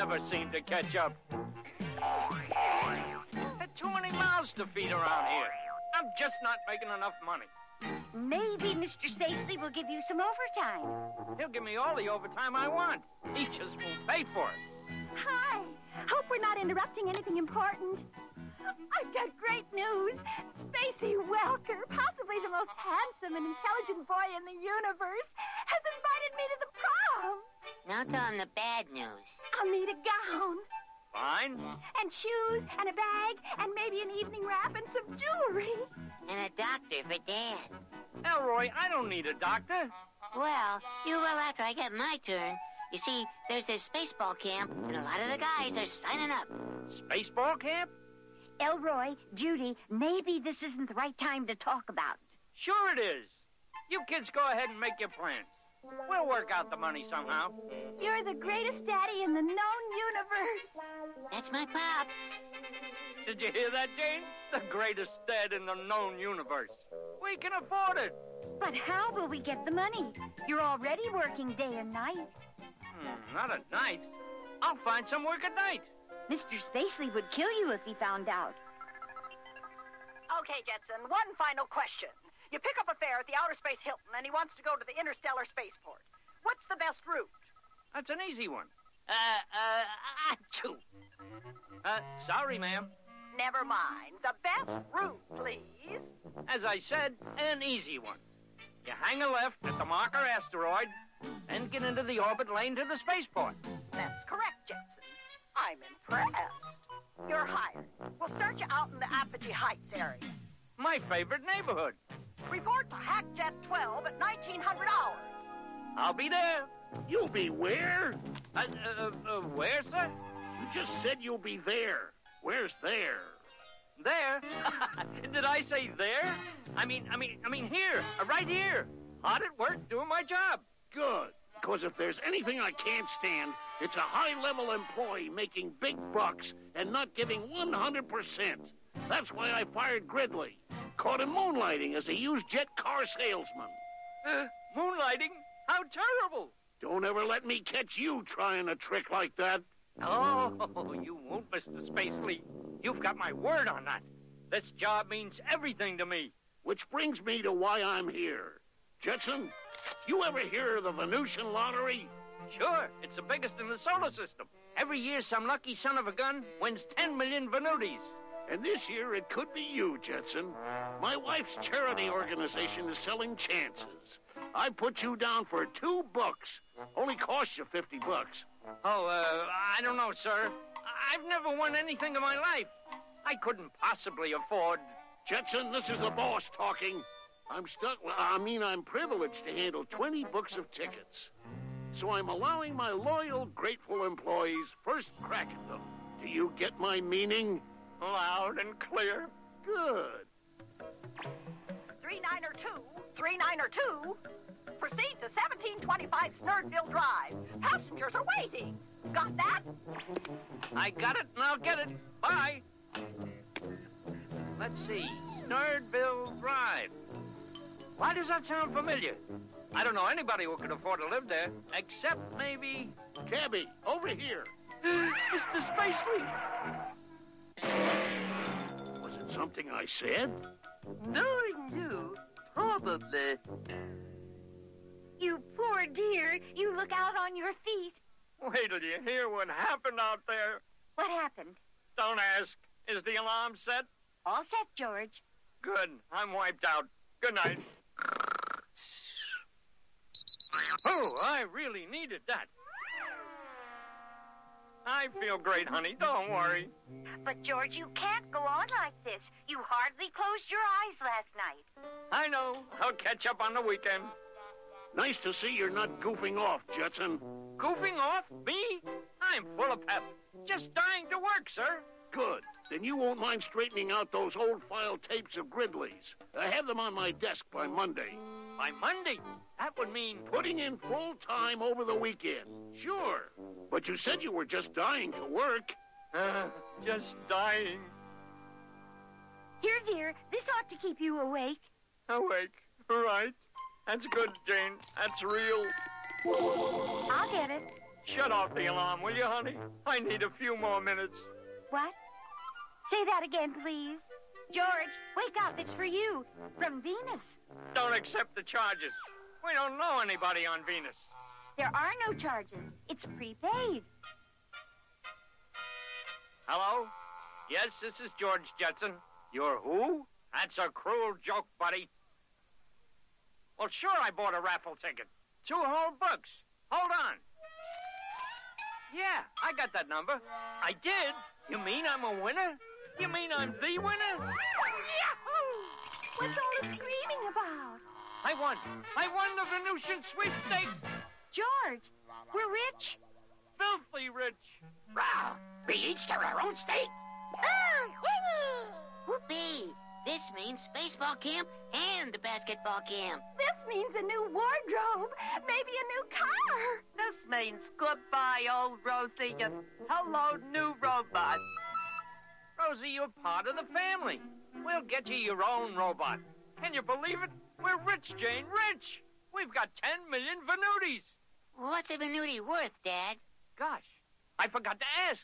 never seem to catch up. There are too many mouths to feed around here. I'm just not making enough money. Maybe Mr. Spacely will give you some overtime. He'll give me all the overtime I want. He just won't pay for it. Hi. Hope we're not interrupting anything important. I've got great news. Spacey Welker, possibly the most handsome and intelligent boy in the universe, has invited me to the prom. Now tell him the bad news. I'll need a gown. Fine. And shoes, and a bag, and maybe an evening wrap and some jewelry. And a doctor for Dad. Elroy, I don't need a doctor. Well, you will after I get my turn. You see, there's this baseball camp, and a lot of the guys are signing up. Spaceball camp? Elroy, Judy, maybe this isn't the right time to talk about it. Sure it is. You kids go ahead and make your plans. We'll work out the money somehow. You're the greatest daddy in the known universe. That's my pop. Did you hear that, Jane? The greatest dad in the known universe. We can afford it. But how will we get the money? You're already working day and night. Not at night. I'll find some work at night. Mr. Spacely would kill you if he found out. Okay, Jetson, one final question. You pick up a fare at the Outer Space Hilton, and he wants to go to the Interstellar Spaceport. What's the best route? That's an easy one. Achoo. Sorry, ma'am. Never mind. The best route, please. As I said, an easy one. You hang a left at the marker asteroid, then get into the orbit lane to the spaceport. That's correct, Jetson. I'm impressed. You're hired. We'll start you out in the Apogee Heights area. My favorite neighborhood. Report to Hackjet 12 at 1900 hours. I'll be there. You'll be where? Where, sir? You just said you'll be there. Where's there? There? Did I say there? I mean here, right here. Hard at work doing my job. Good. Because if there's anything I can't stand, it's a high-level employee making big bucks and not giving 100%. That's why I fired Gridley. Caught him moonlighting as a used jet car salesman. Moonlighting? How terrible. Don't ever let me catch you trying a trick like that. Oh, you won't, Mr. Spacely. You've got my word on that. This job means everything to me. Which brings me to why I'm here. Jetson, you ever hear of the Venusian lottery? Sure, it's the biggest in the solar system. Every year, some lucky son of a gun wins 10 million Venutis. And this year, it could be you, Jetson. My wife's charity organization is selling chances. I put you down for 2 books. Only cost you $50. Oh, I don't know, sir. I've never won anything in my life. I couldn't possibly afford... Jetson, this is the boss talking. I'm privileged to handle 20 books of tickets. So I'm allowing my loyal, grateful employees first crack at them. Do you get my meaning? Loud and clear. Good. 3902. Proceed to 1725 Snurdville Drive. Passengers are waiting. Got that? I got it, and I'll get it. Bye. Let's see. Snurdville Drive. Why does that sound familiar? I don't know anybody who could afford to live there, except maybe... Cabby, over here. Mr. Spacely. Was it something I said? Knowing you, probably. You poor dear. You look out on your feet. Wait till you hear what happened out there. What happened? Don't ask. Is the alarm set? All set, George. Good. I'm wiped out. Good night. Oh, I really needed that. I feel great, honey. Don't worry. But, George, you can't go on like this. You hardly closed your eyes last night. I know. I'll catch up on the weekend. Nice to see you're not goofing off, Jetson. Goofing off? Me? I'm full of pep. Just dying to work, sir. Good. Then you won't mind straightening out those old file tapes of Gridley's. I have them on my desk by Monday. By Monday? That would mean... Putting in full time over the weekend. Sure. But you said you were just dying to work. Just dying. Here, dear, this ought to keep you awake. Awake, right. That's good, Jane. That's real. I'll get it. Shut off the alarm, will you, honey? I need a few more minutes. What? Say that again, please. George, wake up. It's for you. From Venus. Don't accept the charges. We don't know anybody on Venus. There are no charges. It's prepaid. Hello? Yes, this is George Jetson. You're who? That's a cruel joke, buddy. Well, sure, I bought a raffle ticket. 2 whole books. Hold on. Yeah, I got that number. I did? You mean I'm a winner? You mean I'm the winner? Yahoo! What's all the screaming about? I won. I won the Venusian sweepstakes. George, we're rich. Filthy rich. Wow, we each get our own steak. Whoopee! This means baseball camp and the basketball camp. This means a new wardrobe. Maybe a new car. This means goodbye, old Rosie, and hello, new robot. Rosie, you're part of the family. We'll get you your own robot. Can you believe it? We're rich, Jane, rich. We've got 10 million Venutis. What's a Venuti worth, Dad? Gosh, I forgot to ask.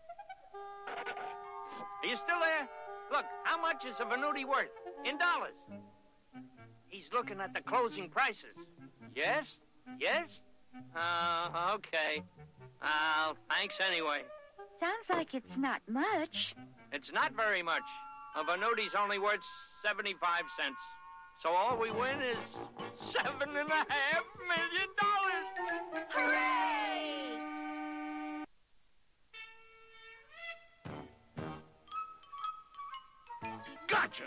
Are you still there? Look, how much is a Venuti worth? In dollars. He's looking at the closing prices. Yes? Yes? Okay. Thanks anyway. Sounds like it's not much. It's not very much. A Venuti's only worth 75 cents. So all we win is $7.5 million. Hooray! Gotcha!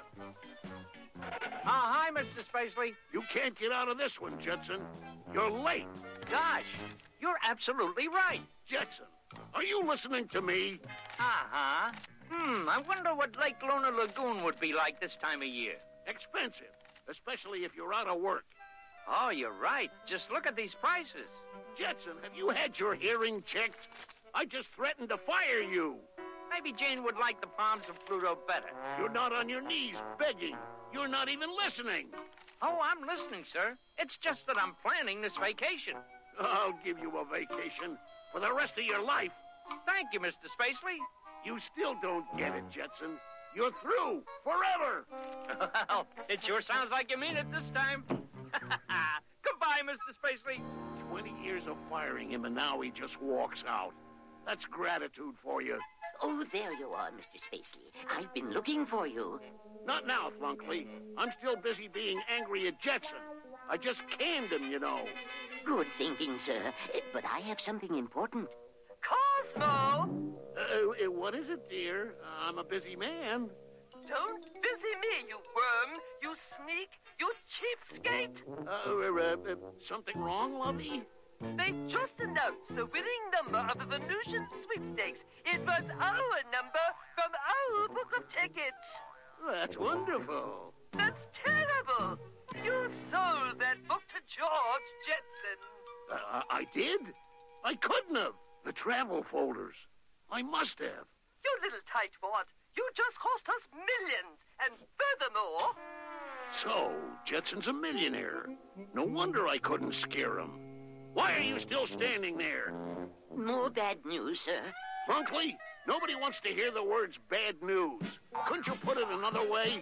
Hi, Mr. Spacely. You can't get out of this one, Jetson. You're late. Gosh, you're absolutely right. Jetson, are you listening to me? Uh-huh. I wonder what Lake Lunar Lagoon would be like this time of year. Expensive, especially if you're out of work. Oh, you're right. Just look at these prices. Jetson, have you had your hearing checked? I just threatened to fire you. Maybe Jane would like the palms of Pluto better. You're not on your knees begging. You're not even listening. Oh, I'm listening, sir. It's just that I'm planning this vacation. I'll give you a vacation for the rest of your life. Thank you, Mr. Spacely. You still don't get it, Jetson. You're through forever. Well, it sure sounds like you mean it this time. Goodbye, Mr. Spacely. 20 years of firing him, and now he just walks out. That's gratitude for you. Oh, there you are, Mr. Spacely. I've been looking for you. Not now, Flunkley. I'm still busy being angry at Jetson. I just canned him, you know. Good thinking, sir. But I have something important. Cosmo! What is it, dear? I'm a busy man. Don't busy me, you worm, you sneak, you cheapskate. Something wrong, lovey? They just announced the winning number of the Venusian sweepstakes. It was our number from our book of tickets. That's wonderful. That's terrible. You sold that book to George Jetson. I did? I couldn't have. The travel folders. I must have. You little tightwad. You just cost us millions. And furthermore... So, Jetson's a millionaire. No wonder I couldn't scare him. Why are you still standing there? More bad news, sir. Flunkley, nobody wants to hear the words bad news. Couldn't you put it another way?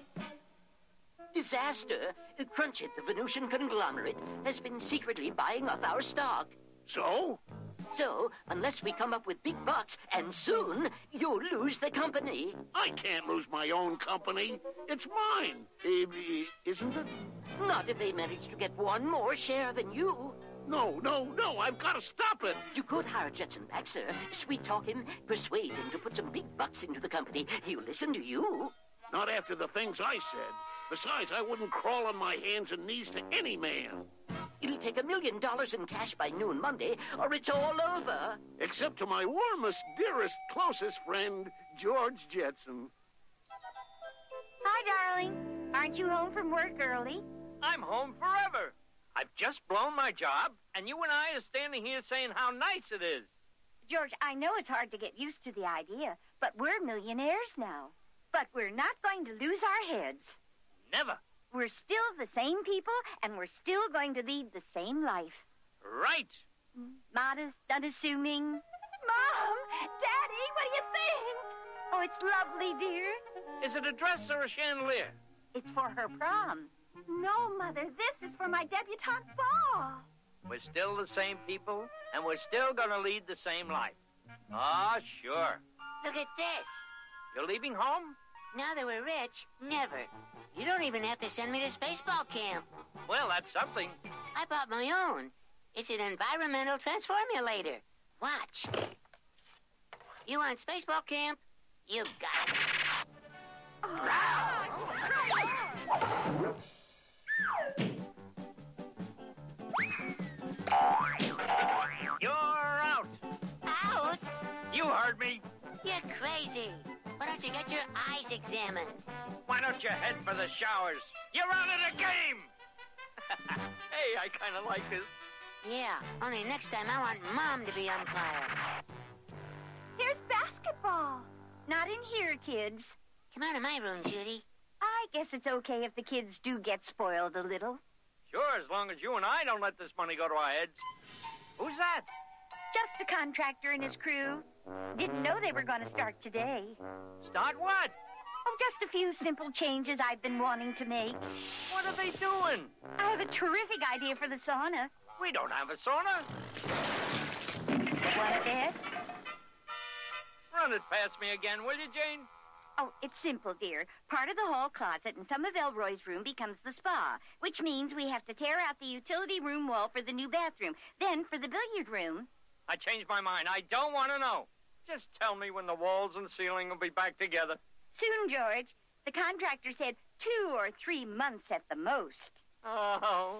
Disaster. Crunchit, the Venusian conglomerate, has been secretly buying up our stock. So? So, unless we come up with big bucks, and soon, you'll lose the company. I can't lose my own company. It's mine. Isn't it? Not if they manage to get one more share than you. No. I've got to stop it. You could hire Jetson back, sir. Sweet talk him, persuade him to put some big bucks into the company. He'll listen to you. Not after the things I said. Besides, I wouldn't crawl on my hands and knees to any man. It'll take $1 million in cash by noon Monday, or it's all over. Except to my warmest, dearest, closest friend, George Jetson. Hi, darling. Aren't you home from work early? I'm home forever. I've just blown my job, and you and I are standing here saying how nice it is. George, I know it's hard to get used to the idea, but we're millionaires now. But we're not going to lose our heads. Never. We're still the same people, and we're still going to lead the same life. Right. Modest, unassuming. Mom! Daddy, what do you think? Oh, it's lovely, dear. Is it a dress or a chandelier? It's for her prom. No, Mother, this is for my debutante ball. We're still the same people, and we're still gonna lead the same life. Ah, sure. Look at this. You're leaving home? Now that we're rich, never. You don't even have to send me to Spaceball Camp. Well, that's something. I bought my own. It's an environmental transformulator. Watch. You want Spaceball Camp? You got it. You're out. Out? You heard me. You're crazy. Why don't you get your eyes examined? Why don't you head for the showers? You're out of the game. Hey, I kind of like this. Yeah, only next time I want Mom to be umpire. Here's basketball. Not in here, kids. Come out of my room, Judy. I guess it's okay if the kids do get spoiled a little. Sure, as long as you and I don't let this money go to our heads. Who's that? Just a contractor and his crew. Didn't know they were going to start today. Start what? Oh, just a few simple changes I've been wanting to make. What are they doing? I have a terrific idea for the sauna. We don't have a sauna. Want this? Run it past me again, will you, Jane? Oh, it's simple, dear. Part of the hall closet in some of Elroy's room becomes the spa, which means we have to tear out the utility room wall for the new bathroom. Then, for the billiard room... I changed my mind. I don't want to know. Just tell me when the walls and ceiling will be back together. Soon, George. The contractor said 2 or 3 months at the most. Oh.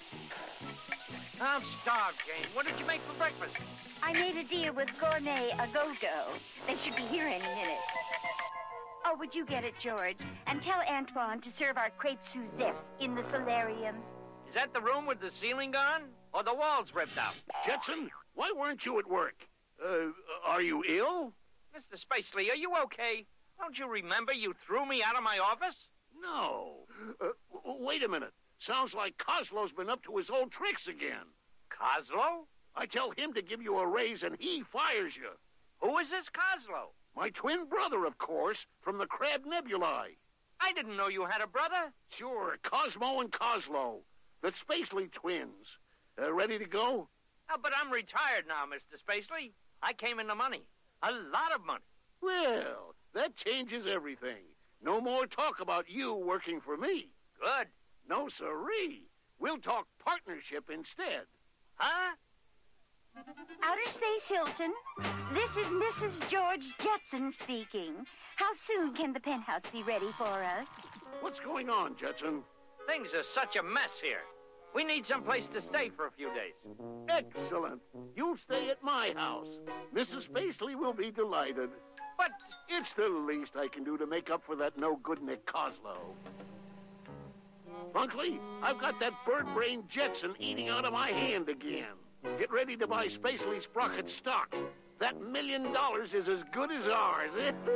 I'm starved, Jane. What did you make for breakfast? I made a deal with Gourmet A Go-Go. They should be here any minute. Oh, would you get it, George? And tell Antoine to serve our crepe Suzette in the solarium. Is that the room with the ceiling gone? Or the walls ripped out? Jetson, why weren't you at work? Are you ill? Mr. Spacely, are you okay? Don't you remember you threw me out of my office? No. Wait a minute. Sounds like Coslow's been up to his old tricks again. Coslow? I tell him to give you a raise and he fires you. Who is this Coslow? My twin brother, of course, from the Crab Nebulae. I didn't know you had a brother. Sure, Cosmo and Coslow, the Spacely twins. Ready to go? Oh, but I'm retired now, Mr. Spacely. I came into money. A lot of money. Well, that changes everything. No more talk about you working for me. Good. No, sirree. We'll talk partnership instead. Huh? Outer Space Hilton, this is Mrs. George Jetson speaking. How soon can the penthouse be ready for us? What's going on, Jetson? Things are such a mess here. We need some place to stay for a few days. Excellent. You'll stay at my house. Mrs. Spacely will be delighted. But It's the least I can do to make up for that no-good Nick Coslow. Bunkley, I've got that bird-brained Jetson eating out of my hand again. Get ready to buy Spacely Sprocket stock. That $1 million is as good as ours.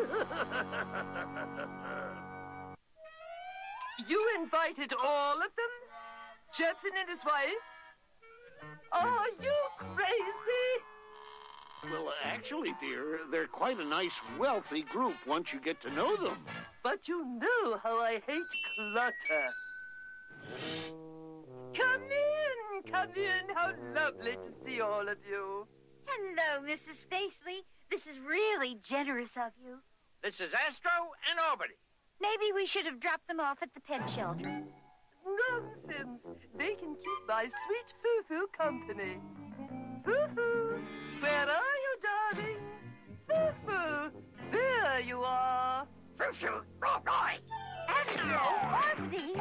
You invited all of them? Jetson and his wife? Are you crazy? Well, actually, dear, they're quite a nice, wealthy group once you get to know them. But you know how I hate clutter. Come in. How lovely to see all of you. Hello, Mrs. Spacely. This is really generous of you. this is Astro and Albany. Maybe we should have dropped them off at the pet shelter. Nonsense. They can keep my sweet Foo-Foo company. Foo-Foo, where are you, darling? Foo-Foo, there you are. Foo-foo, oh boy! Astro, Albany.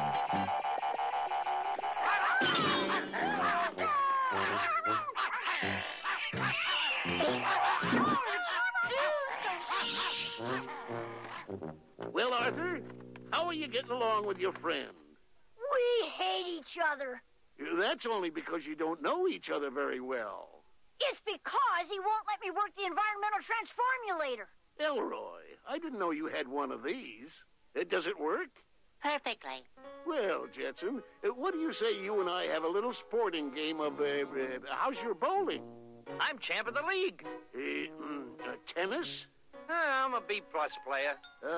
Well, Arthur, how are you getting along with your friend? We hate each other. That's only because you don't know each other very well. It's because he won't let me work the environmental transformulator. Elroy, I didn't know you had one of these. Does it work? Perfectly. Well, Jetson, what do you say you and I have a little sporting game of, how's your bowling? I'm champ of the league. Tennis? I'm a B-plus player.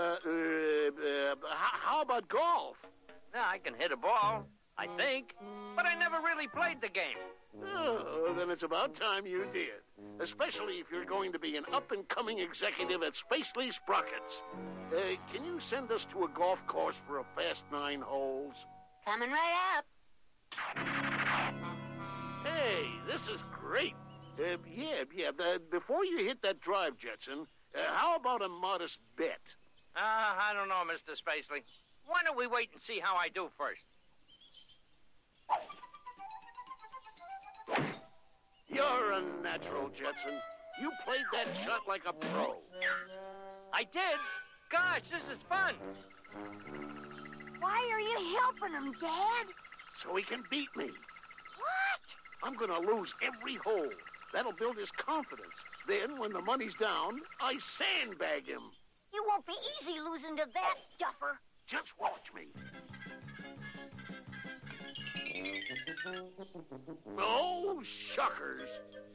How about golf? I can hit a ball, I think, but I never really played the game. Oh, then it's about time you did. Especially if you're going to be an up-and-coming executive at Spacely Sprockets. Can you send us to a golf course for a fast 9 holes? Coming right up. Hey, this is great. Before you hit that drive, Jetson, how about a modest bet? I don't know, Mr. Spacely. Why don't we wait and see how I do first? You're a natural, Jetson. You played that shot like a pro. I did? Gosh, this is fun. Why are you helping him, Dad? So he can beat me. What? I'm gonna lose every hole. That'll build his confidence. Then, when the money's down, I sandbag him. You won't be easy losing to that duffer. Just watch me. Oh, shuckers.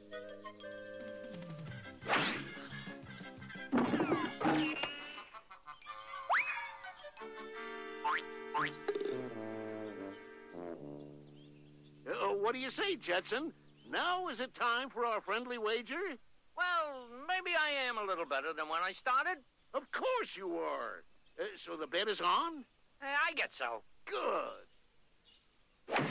What do you say, Jetson? Now is it time for our friendly wager? Well, maybe I am a little better than when I started. Of course you are. So the bet is on? I guess so. Good.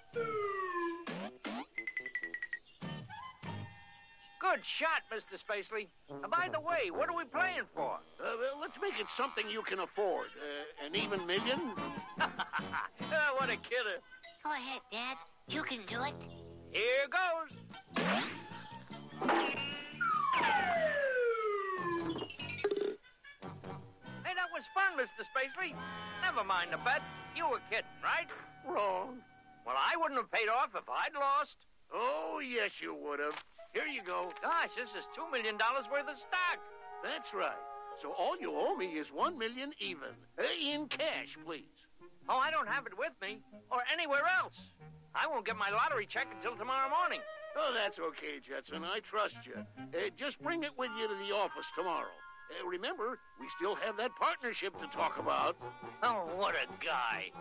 Good shot, Mr. Spacely. By the way, what are we playing for? Let's make it something you can afford. An even million? What a kidder. Go ahead, Dad. You can do it. Here goes. Hey, that was fun, Mr. Spacely. Never mind the bet. You were kidding, right? Wrong. Well, I wouldn't have paid off if I'd lost. Oh, yes, you would have. Here you go. Gosh, this is $2 million worth of stock. That's right. So all you owe me is $1 million even. In cash, please. Oh, I don't have it with me or anywhere else. I won't get my lottery check until tomorrow morning. Oh, that's okay, Jetson. I trust you. Just bring it with you to the office tomorrow. Remember, we still have that partnership to talk about. Oh, what a guy.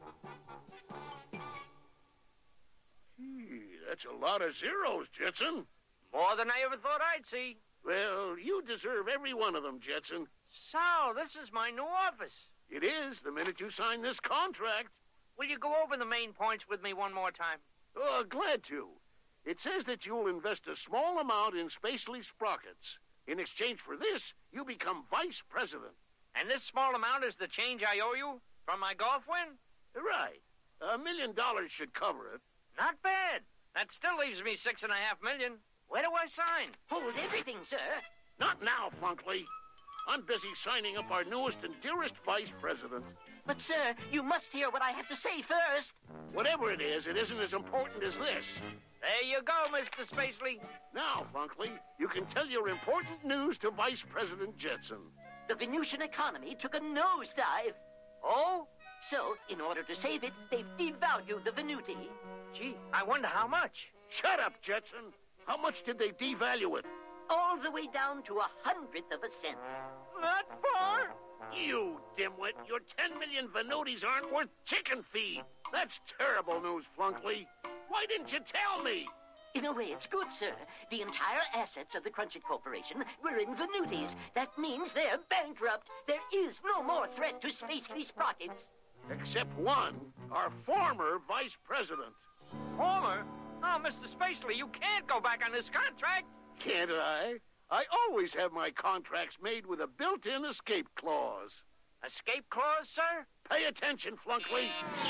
That's a lot of zeros, Jetson. More than I ever thought I'd see. Well, you deserve every one of them, Jetson. So, this is my new office. It is, the minute you sign this contract. Will you go over the main points with me one more time? Oh, glad to. It says that you'll invest a small amount in Spacely Sprockets. In exchange for this, you become vice president. And this small amount is the change I owe you from my golf win? Right. $1 million should cover it. Not bad. That still leaves me $6.5 million. Where do I sign? Hold everything, sir. Not now, Funkley. I'm busy signing up our newest and dearest vice president. But, sir, you must hear what I have to say first. Whatever it isn't as important as this. There you go, Mr. Spacely. Now, Funkley, you can tell your important news to Vice President Jetson. The Venusian economy took a nosedive. Oh? So, in order to save it, they've devalued the Venuti. Gee, I wonder how much. Shut up, Jetson. How much did they devalue it? All the way down to 1/100 of a cent. That far? You dimwit, your 10 million Venutis aren't worth chicken feed. That's terrible news, Funkley. Why didn't you tell me? In a way, it's good, sir. The entire assets of the Crunchit Corporation were in Venutis. That means they're bankrupt. There is no more threat to Spacely Sprockets. Except one, our former vice president. Former? Oh, Mr. Spacely, you can't go back on this contract. Can't I? I always have my contracts made with a built-in escape clause. Escape clause, sir? Pay attention, Funkley.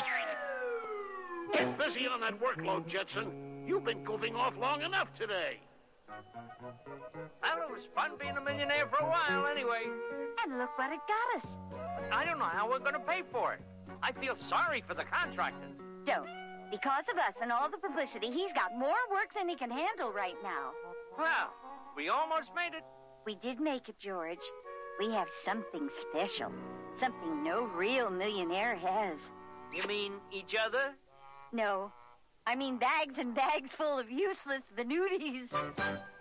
Get busy on that workload, Jetson. You've been goofing off long enough today. Well, it was fun being a millionaire for a while, anyway. And look what it got us. I don't know how we're going to pay for it. I feel sorry for the contractor. Don't. Because of us and all the publicity, he's got more work than he can handle right now. Well, we almost made it. We did make it, George. We have something special. Something no real millionaire has. You mean each other? No, I mean bags and bags full of useless venuties.